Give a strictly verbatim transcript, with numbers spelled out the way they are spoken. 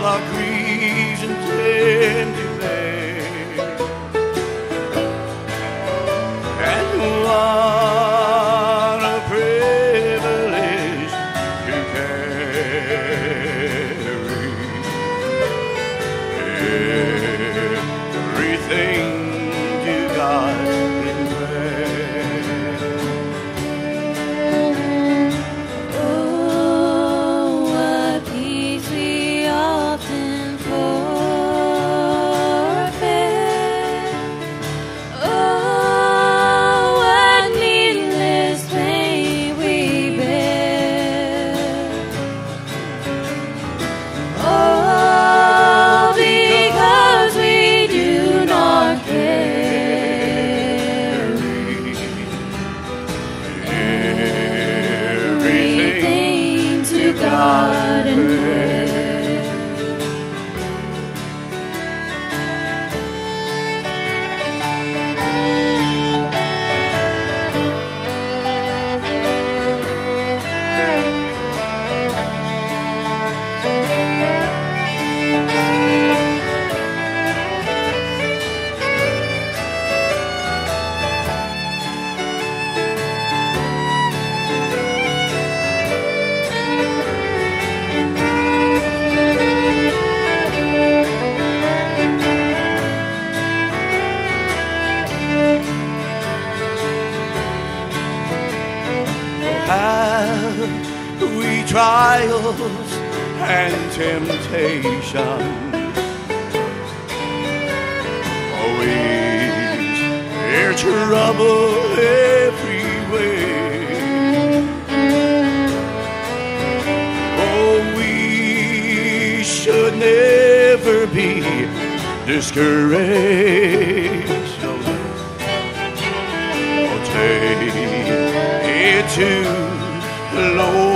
our griefs and empty pain. And what a privilege to carry everything to God in prayer. Oh, what peace we often forfeit. Oh, what needless pain we bear. Oh, because we do not carry everything to God in prayer. Have we trials and temptations? Always there's trouble everywhere. Oh, we should never be discouraged. Oh, take it to the Lord.